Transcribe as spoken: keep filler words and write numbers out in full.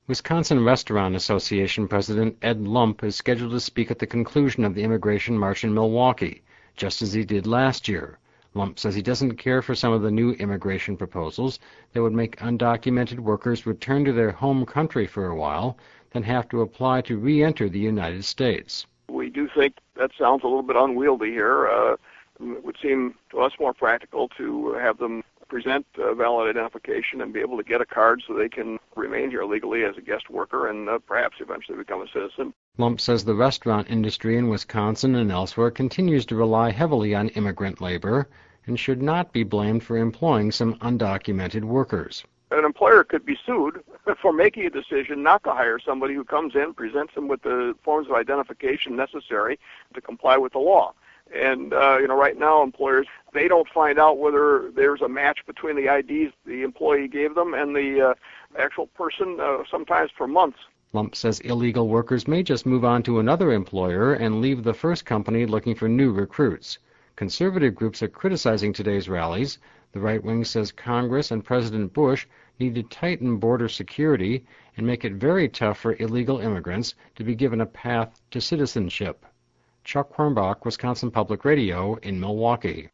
Wisconsin Restaurant Association President Ed Lump is scheduled to speak at the conclusion of the immigration march in Milwaukee, just as he did last year. Lump says he doesn't care for some of the new immigration proposals that would make undocumented workers return to their home country for a while, then have to apply to re-enter the United States. We do think that sounds a little bit unwieldy here. Uh, it would seem to us more practical to have them present uh, valid identification and be able to get a card so they can remain here legally as a guest worker and uh, perhaps eventually become a citizen. Lump says the restaurant industry in Wisconsin and elsewhere continues to rely heavily on immigrant labor and should not be blamed for employing some undocumented workers. An employer could be sued for making a decision not to hire somebody who comes in, presents them with the forms of identification necessary to comply with the law. And, uh, you know, right now employers, they don't find out whether there's a match between the I Ds the employee gave them and the uh, actual person, uh, sometimes for months. Lump says illegal workers may just move on to another employer and leave the first company looking for new recruits. Conservative groups are criticizing today's rallies. The right wing says Congress and President Bush need to tighten border security and make it very tough for illegal immigrants to be given a path to citizenship. Chuck Hornbach, Wisconsin Public Radio in Milwaukee.